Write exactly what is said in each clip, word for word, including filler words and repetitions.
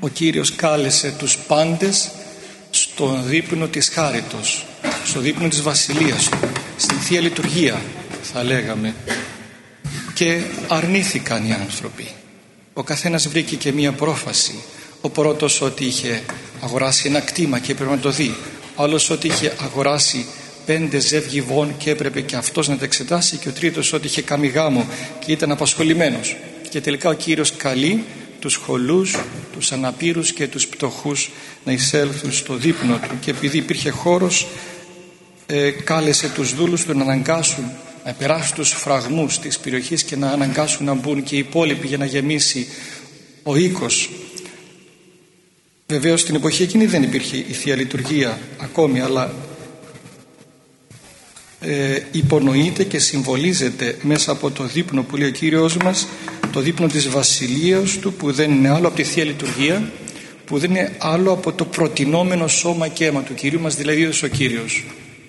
Κύριος κάλεσε τους πάντες στον δείπνο της χάριτος, στο δείπνο της βασιλείας του, στην Θεία Λειτουργία θα λέγαμε, και αρνήθηκαν οι άνθρωποι. Ο καθένας βρήκε και μία πρόφαση. Ο πρώτος ότι είχε αγοράσει ένα κτήμα και έπρεπε να το δει, ο άλλος ότι είχε αγοράσει πέντε ζεύγη βόν και έπρεπε και αυτός να τα εξετάσει, και ο τρίτος ότι είχε κάνει γάμο και ήταν απασχολημένος. Και τελικά ο Κύριος καλεί τους χωλούς, τους αναπήρους και τους πτωχούς να εισέλθουν στο δείπνο του, και επειδή υπήρχε χώρος ε, κάλεσε τους δούλους του να αναγκάσουν να περάσουν τους φραγμούς της περιοχής και να αναγκάσουν να μπουν και οι υπόλοιποι για να γεμίσει ο οίκος. Βεβαίως στην εποχή εκείνη δεν υπήρχε η Θεία Λειτουργία ακόμη, αλλά ε, υπονοείται και συμβολίζεται μέσα από το δείπνο που λέει ο Κύριος μας, το δείπνο της βασιλείας του, που δεν είναι άλλο από τη Θεία Λειτουργία, που δεν είναι άλλο από το προτινόμενο σώμα και αίμα του Κυρίου μας, δηλαδή ο Κύριος.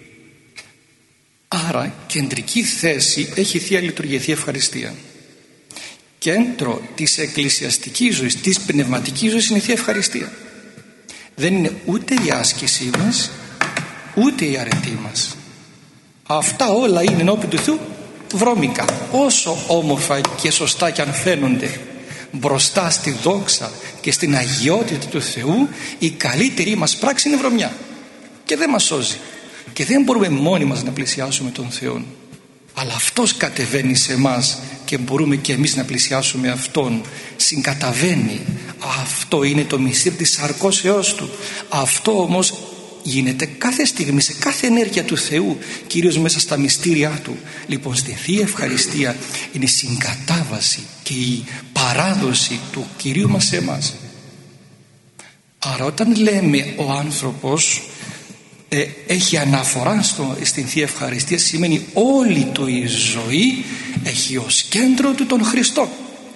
Άρα κεντρική θέση έχει η Θεία Λειτουργία, η Θεία Ευχαριστία. Κέντρο της εκκλησιαστικής ζωής, της πνευματικής ζωής είναι η Θεία Ευχαριστία. Δεν είναι ούτε η άσκησή μας, ούτε η αρετή μας. Αυτά όλα είναι ενώπιον του Θεού βρώμικα, όσο όμορφα και σωστά και αν φαίνονται. Μπροστά στη δόξα και στην αγιότητα του Θεού, η καλύτερη μας πράξη είναι βρωμιά και δεν μας σώζει, και δεν μπορούμε μόνοι μας να πλησιάσουμε τον Θεό, αλλά Αυτός κατεβαίνει σε εμάς και μπορούμε και εμείς να πλησιάσουμε Αυτόν. Συγκαταβαίνει. Αυτό είναι το μυστήριο της σαρκώσεώς Του. Αυτό όμως γίνεται κάθε στιγμή, σε κάθε ενέργεια του Θεού, κυρίως μέσα στα μυστήριά Του. Λοιπόν, στη Θεία Ευχαριστία είναι η συγκατάβαση και η παράδοση του Κυρίου μας σε εμάς. Άρα όταν λέμε ο άνθρωπος ε, έχει αναφορά στο, στην Θεία Ευχαριστία, σημαίνει όλη του η ζωή έχει ως κέντρο του τον Χριστό.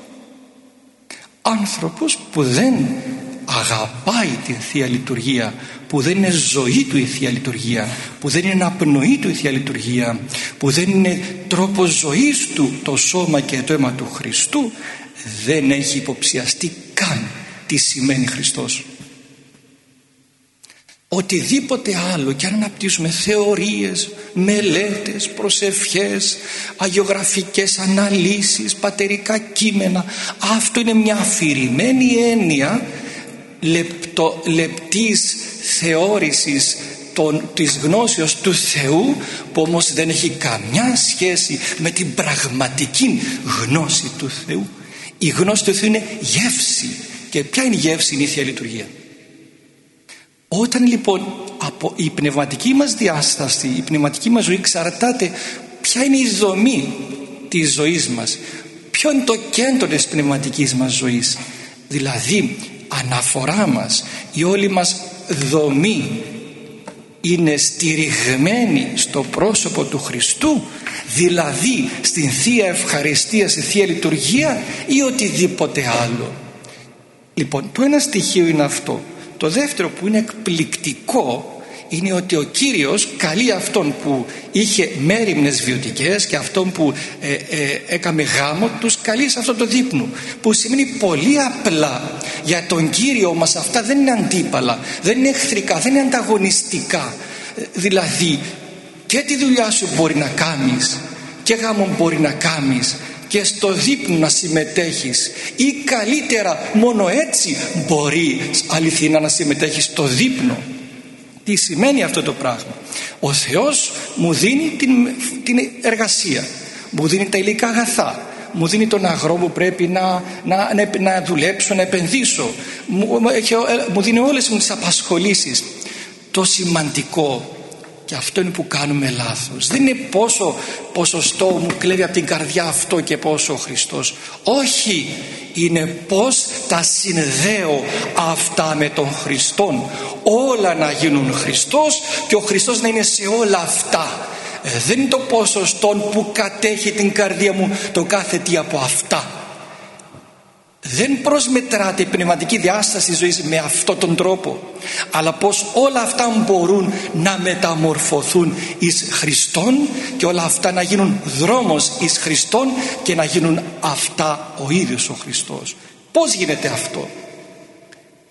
Άνθρωπος που δεν αγαπάει την Θεία Λειτουργία, που δεν είναι ζωή του η Θεία Λειτουργία, που δεν είναι αναπνοή του η Θεία Λειτουργία, που δεν είναι τρόπος ζωής του το σώμα και το αίμα του Χριστού, δεν έχει υποψιαστεί καν τι σημαίνει Χριστός. Οτιδήποτε άλλο και αν αναπτύσσουμε θεωρίες, μελέτες, προσευχές, αγιογραφικές αναλύσεις, πατερικά κείμενα, αυτό είναι μια αφηρημένη έννοια λεπτο, λεπτής θεώρησης των, της γνώσεως του Θεού, που όμως δεν έχει καμιά σχέση με την πραγματική γνώση του Θεού. Η γνώση του Θεού είναι γεύση. Και ποια είναι η γεύση? Είναι η Θεία Λειτουργία. Όταν λοιπόν από η πνευματική μας διάσταση, η πνευματική μας ζωή εξαρτάται ποια είναι η δομή της ζωής μας, ποιο είναι το κέντρο της πνευματικής μας ζωής, δηλαδή αναφορά μας, η όλη μας δομή είναι στηριγμένη στο πρόσωπο του Χριστού, δηλαδή στην Θεία Ευχαριστία, στη Θεία Λειτουργία, ή οτιδήποτε άλλο. Λοιπόν, το ένα στοιχείο είναι αυτό. Το δεύτερο που είναι εκπληκτικό είναι ότι ο Κύριος καλεί αυτόν που είχε μέριμνες βιωτικές και αυτόν που ε, ε, έκαμε γάμο, τους καλεί σε αυτό το δείπνο, που σημαίνει πολύ απλά για τον Κύριο μας αυτά δεν είναι αντίπαλα, δεν είναι εχθρικά, δεν είναι ανταγωνιστικά. Δηλαδή και τη δουλειά σου μπορεί να κάνεις και γάμο μπορεί να κάνεις και στο δείπνο να συμμετέχεις, ή καλύτερα μόνο έτσι μπορεί αληθινά να συμμετέχεις στο δείπνο. Τι σημαίνει αυτό το πράγμα? Ο Θεός μου δίνει την, την εργασία, μου δίνει τα υλικά αγαθά, μου δίνει τον αγρό που πρέπει να, να, να, να δουλέψω, να επενδύσω, μου, μου δίνει όλες μου τις απασχολήσεις. Το σημαντικό, και αυτό είναι που κάνουμε λάθος, δεν είναι πόσο ποσοστό μου κλέβει από την καρδιά αυτό και πόσο ο Χριστός. Όχι, είναι πως τα συνδέω αυτά με τον Χριστόν, όλα να γίνουν Χριστός και ο Χριστός να είναι σε όλα αυτά. Δεν είναι το ποσοστό που κατέχει την καρδία μου το κάθε τι από αυτά. Δεν προσμετράται η πνευματική διάσταση της ζωής με αυτόν τον τρόπο, αλλά πως όλα αυτά μπορούν να μεταμορφωθούν εις Χριστόν και όλα αυτά να γίνουν δρόμος εις Χριστόν και να γίνουν αυτά ο ίδιος ο Χριστός. Πώς γίνεται αυτό?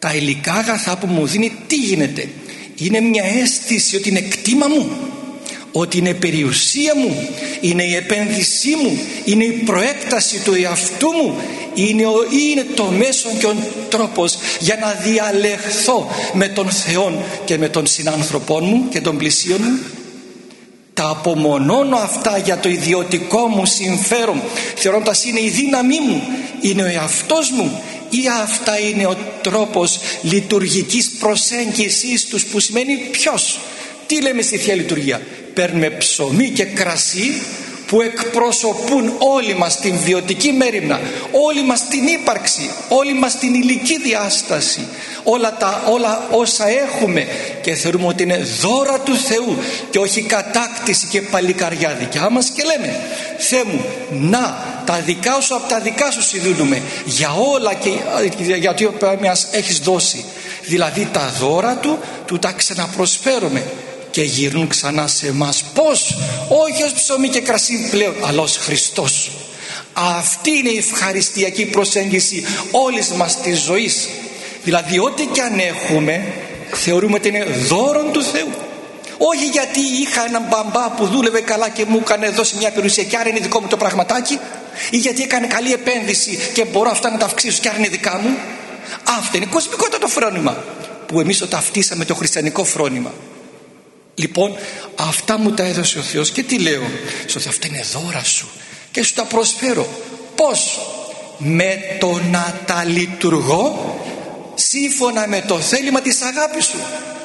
τα υλικά αγαθά που μου δίνει, τι γίνεται? Είναι μια αίσθηση ότι είναι κτήμα μου, ότι είναι περιουσία μου, είναι η επένδυσή μου, είναι η προέκταση του εαυτού μου, είναι, ο, είναι το μέσο και ο τρόπος για να διαλεχθώ με τον Θεό και με τον συνάνθρωπό μου και τον πλησίον μου. Τα απομονώνω αυτά για το ιδιωτικό μου συμφέρον, θεωρώντας είναι η δύναμή μου, είναι ο εαυτός μου, ή αυτά είναι ο τρόπος λειτουργικής προσέγγισης τους, που σημαίνει ποιος? Τι λέμε στη Θεία Λειτουργία? Παίρνουμε ψωμί και κρασί που εκπροσωπούν όλη μας την βιωτική μέριμνα, όλη μας την ύπαρξη, όλη μας την ηλική διάσταση, όλα, τα, όλα όσα έχουμε, και θεωρούμε ότι είναι δώρα του Θεού και όχι κατάκτηση και παλικαριά δικιά μας, και λέμε Θεέ μου, να τα δικά σου από τα δικά σου συνδύνουμε για όλα και για το οποίο μας έχεις δώσει, δηλαδή τα δώρα του του τα ξαναπροσφέρουμε και γυρνούν ξανά σε εμάς. Πώς? Όχι ως ψωμί και κρασί πλέον, αλλά ως Χριστός. Αυτή είναι η ευχαριστιακή προσέγγιση όλης μας της ζωής. Δηλαδή ό,τι και αν έχουμε θεωρούμε ότι είναι δώρον του Θεού. Όχι γιατί είχα έναν μπαμπά που δούλευε καλά και μου έκανε δώσει μια περιουσία και άρα είναι δικό μου το πραγματάκι, ή γιατί έκανε καλή επένδυση και μπορώ αυτά να τα αυξήσω και άρα είναι δικά μου. Αυτό είναι κοσμικότατο φρόνημα που εμείς το ταυτίσαμε το χριστιανικό φρόνημα. Λοιπόν, αυτά μου τα έδωσε ο Θεός και τι λέω? Στο Θεό, αυτά είναι δώρα σου και σου τα προσφέρω. Πώς? Με το να τα λειτουργώ σύμφωνα με το θέλημα της αγάπης σου.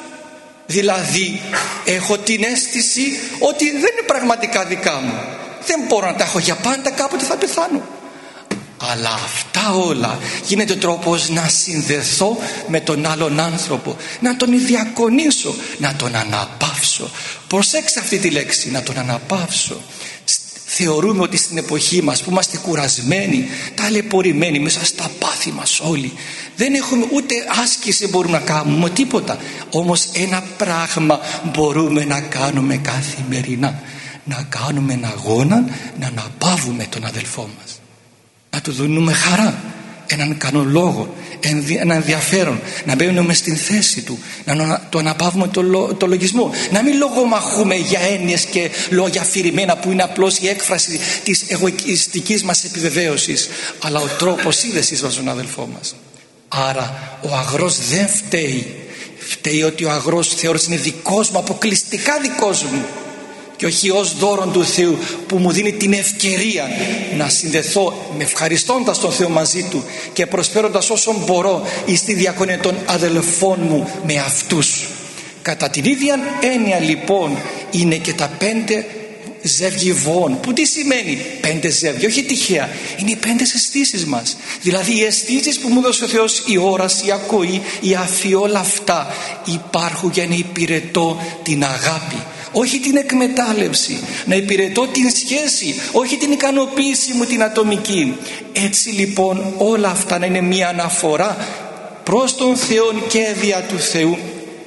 Δηλαδή έχω την αίσθηση ότι δεν είναι πραγματικά δικά μου, δεν μπορώ να τα έχω για πάντα, κάποτε θα πεθάνω. Αλλά αυτά όλα γίνεται τρόπος να συνδεθώ με τον άλλον άνθρωπο, να τον διακονήσω, να τον αναπαύσω. Προσέξτε αυτή τη λέξη, να τον αναπαύσω. Θεωρούμε ότι στην εποχή μας που είμαστε κουρασμένοι, ταλαιπωρημένοι μέσα στα πάθη μας όλοι, δεν έχουμε ούτε άσκηση μπορούμε να κάνουμε τίποτα. Όμως ένα πράγμα μπορούμε να κάνουμε καθημερινά, να κάνουμε ένα αγώνα να αναπαύουμε τον αδελφό μας, να του δίνουμε χαρά, έναν καλό λόγο, ένα ενδιαφέρον, να μπαίνουμε στην θέση του, να το αναπαύουμε το, λο, το λογισμό, να μην λογομαχούμε για έννοιες και λόγια αφηρημένα που είναι απλώς η έκφραση της εγωιστικής μας επιβεβαίωσης, αλλά ο τρόπος σύνδεσης μας τον αδελφό μας. Άρα ο αγρός δεν φταίει, φταίει ότι ο αγρός θεώρησε είναι δικός μου, αποκλειστικά δικός μου, και όχι ως δώρον του Θεού που μου δίνει την ευκαιρία να συνδεθώ με ευχαριστώντας τον Θεό μαζί του και προσφέροντας όσον μπορώ εις τη διακονία των αδελφών μου με αυτούς. Κατά την ίδια έννοια λοιπόν είναι και τα πέντε ζεύγη βοών. Που τι σημαίνει πέντε ζεύγη? Όχι τυχαία, είναι οι πέντε αισθήσεις μας. Δηλαδή οι αισθήσεις που μου δώσε ο Θεός, η όραση, η ακοή, η αφή, όλα αυτά υπάρχουν για να υπηρετώ την αγάπη, όχι την εκμετάλλευση, να υπηρετώ την σχέση, όχι την ικανοποίηση μου την ατομική. Έτσι λοιπόν όλα αυτά να είναι μια αναφορά προς τον Θεό και δια του Θεού,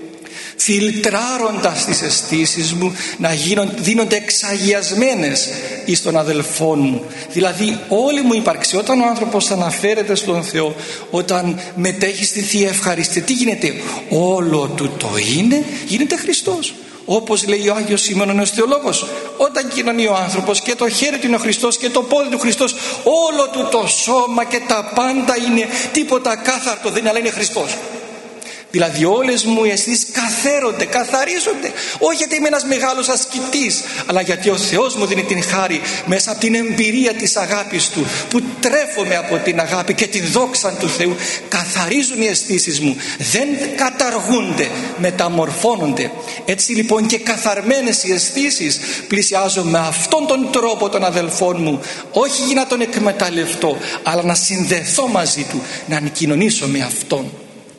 φιλτράροντας τις αισθήσεις μου να γίνονται, δίνονται εξαγιασμένες εις τον αδελφόν μου. Δηλαδή όλη μου ύπαρξη, όταν ο άνθρωπος αναφέρεται στον Θεό, όταν μετέχει στη Θεία Ευχαριστία, τι γίνεται? Όλο του το είναι, γίνεται Χριστός. Όπως λέει ο Άγιος Σίμωνος ο Θεολόγος, όταν κοινωνεί ο άνθρωπος και το χέρι του είναι ο Χριστός και το πόδι του Χριστός, όλο του το σώμα και τα πάντα είναι τίποτα κάθαρτο, δεν είναι, αλλά είναι Χριστός. Δηλαδή όλες μου οι αισθήσεις καθαίρονται, καθαρίζονται, όχι γιατί είμαι ένας μεγάλος ασκητής, αλλά γιατί ο Θεός μου δίνει την χάρη μέσα από την εμπειρία της αγάπης Του, που τρέφομαι από την αγάπη και την δόξα του Θεού. Καθαρίζουν οι αισθήσεις μου, δεν καταργούνται, μεταμορφώνονται. Έτσι λοιπόν και καθαρμένες οι αισθήσεις πλησιάζω με αυτόν τον τρόπο των αδελφών μου, όχι για να τον εκμεταλλευτώ, αλλά να συνδεθώ μαζί του, να κοινωνήσω με αυτόν.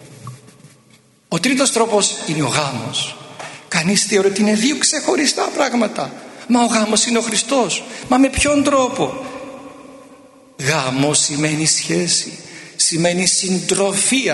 Ο τρίτος τρόπος είναι ο γάμος. Κανείς θεωρεί ότι είναι δύο ξεχωριστά πράγματα. Μα ο γάμος είναι ο Χριστός. Μα με ποιον τρόπο? Γάμος σημαίνει σχέση, σημαίνει συντροφία,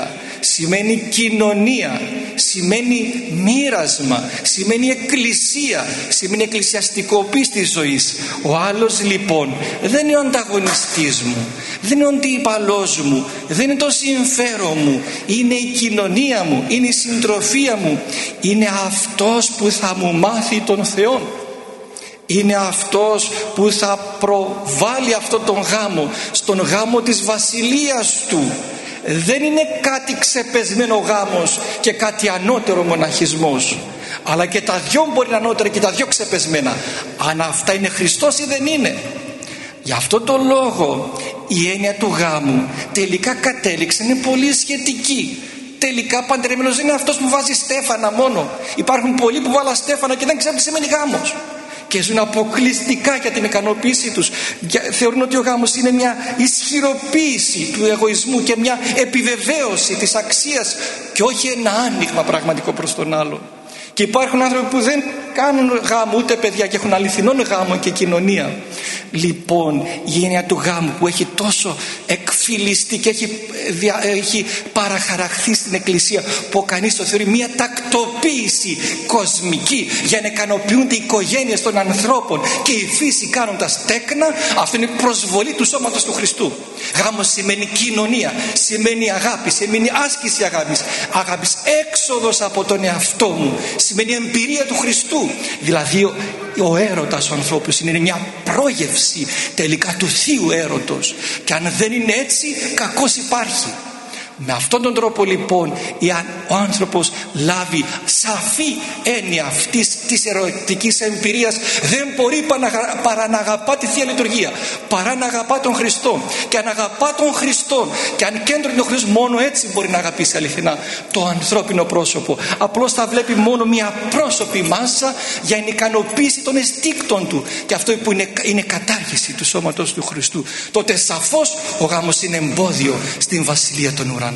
σημαίνει κοινωνία, σημαίνει μοίρασμα, σημαίνει εκκλησία, σημαίνει εκκλησιαστικοποίηση της ζωής. Ο άλλος λοιπόν δεν είναι ο ανταγωνιστής μου, δεν είναι ο αντίπαλός μου, δεν είναι το συμφέρον μου, είναι η κοινωνία μου, είναι η συντροφία μου, είναι αυτός που θα μου μάθει τον Θεό. Είναι αυτός που θα προβάλλει αυτόν τον γάμο στον γάμο της βασιλείας του. Δεν είναι κάτι ξεπεσμένο γάμος και κάτι ανώτερο μοναχισμός, αλλά και τα δυο μπορεί να είναι ανώτερα και τα δυο ξεπεσμένα. Αν αυτά είναι Χριστός ή δεν είναι. Γι' αυτό το λόγο η έννοια του γάμου τελικά κατέληξε, είναι πολύ σχετική. Τελικά παντρεμένος δεν είναι αυτός που βάζει στέφανα μόνο. Υπάρχουν πολλοί που βάλαν στέφανα και δεν ξέρουν τι σημαίνει γάμος και ζουν αποκλειστικά για την ικανοποίησή τους. Θεωρούν ότι ο γάμος είναι μια ισχυροποίηση του εγωισμού και μια επιβεβαίωση της αξίας και όχι ένα άνοιγμα πραγματικό προς τον άλλο. Και υπάρχουν άνθρωποι που δεν κάνουν γάμο ούτε παιδιά και έχουν αληθινόν γάμο και κοινωνία. Λοιπόν, η έννοια του γάμου που έχει τόσο εκφυλιστεί και έχει, έχει παραχαραχθεί στην Εκκλησία, που κανείς το θεωρεί μια τακτοποίηση κοσμική για να ικανοποιούνται οι οικογένειες των ανθρώπων και η φύση κάνοντας τέκνα, αυτό είναι προσβολή του σώματος του Χριστού. Γάμος σημαίνει κοινωνία, σημαίνει αγάπη, σημαίνει άσκηση αγάπης, αγάπης έξοδος από τον εαυτό μου, σημαίνει εμπειρία του Χριστού. Δηλαδή ο, ο έρωτας ο ανθρώπους είναι μια πρόγευση τελικά του θείου έρωτος, και αν δεν είναι έτσι κακώς υπάρχει. Με αυτόν τον τρόπο λοιπόν, εάν ο άνθρωπος λάβει σαφή έννοια αυτής της ερωτικής εμπειρίας, δεν μπορεί παρά να αγαπά τη Θεία Λειτουργία, παρά να αγαπά τον Χριστό. Και αν αγαπά τον Χριστό και αν κέντρο είναι ο Χριστός, μόνο έτσι μπορεί να αγαπήσει αληθινά το ανθρώπινο πρόσωπο. Απλώς θα βλέπει μόνο μια πρόσωπη μάζα για την ικανοποίηση των αισθήκτων του, και αυτό που είναι, είναι κατάργηση του σώματος του Χριστού. Τότε σαφώς ο γάμος είναι εμπόδιο στην Βασιλεία των Ουρανών.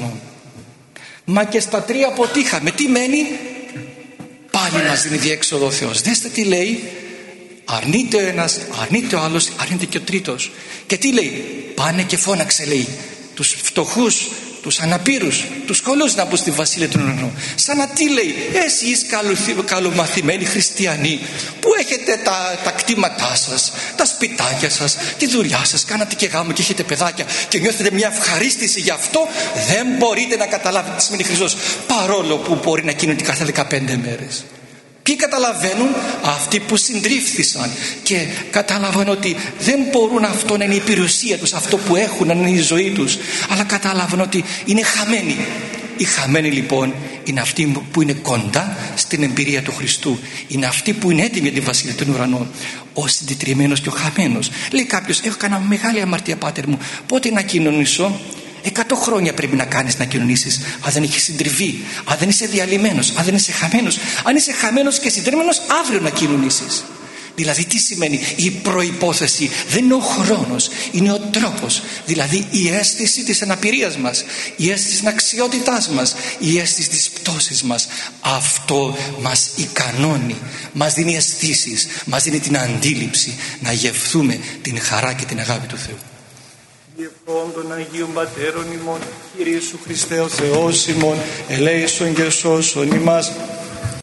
Μα και στα τρία αποτύχαμε. Τι μένει? Πάλι μας δίνει διέξοδο ο Θεός. Δέστε τι λέει. Αρνείται ο ένας, αρνείται ο άλλος, αρνείται και ο τρίτος. Και τι λέει? Πάνε και φώναξε, λέει, τους φτωχούς, τους αναπήρους, τους σχολούς να μπουν στη Βασιλεία των Ουρανών. Σαν να τι λέει? Εσείς καλομαθημένοι χριστιανοί που έχετε τα, τα κτήματά σας, τα σπιτάκια σας, τη δουλειά σας, κάνατε και γάμο και έχετε παιδάκια και νιώθετε μια ευχαρίστηση γι' αυτό, δεν μπορείτε να καταλάβετε τι σημαίνει Χριστός, παρόλο που μπορεί να γίνονται κάθε δεκαπέντε μέρες. Ποιοι καταλαβαίνουν? Αυτοί που συντρίφθησαν και κατάλαβαν ότι δεν μπορούν αυτό να είναι η περιουσία τους, αυτό που έχουν να είναι η ζωή τους, αλλά κατάλαβαν ότι είναι χαμένοι. Οι χαμένοι λοιπόν είναι αυτοί που είναι κοντά στην εμπειρία του Χριστού, είναι αυτοί που είναι έτοιμοι για τη Βασιλεία των Ουρανών. Ο συντετριμένος και ο χαμένος. Λέει κάποιος, έχω κάνει μεγάλη αμαρτία, πάτερ μου, πότε να κοινωνήσω? Εκατό χρόνια πρέπει να κάνεις να κοινωνήσεις, αν δεν έχεις συντριβεί, αν δεν είσαι διαλυμένος, αν δεν είσαι χαμένος. Αν είσαι χαμένος και συντριβμένος, αύριο να κοινωνήσεις. Δηλαδή τι σημαίνει? Η προϋπόθεση δεν είναι ο χρόνος, είναι ο τρόπος. Δηλαδή η αίσθηση της αναπηρίας μας, η αίσθηση της αξιότητάς μας, η αίσθηση της πτώσης μας. Αυτό μας ικανώνει, μας δίνει αισθήσεις, μας δίνει την αντίληψη να γευθούμε την χαρά και την αγάπη του Θεού. Ευχών των Αγίων Πατέρων ημών, Κύριε Ιησού Χριστέ ο Θεός ημών, ελέησον και σώσον ημάς.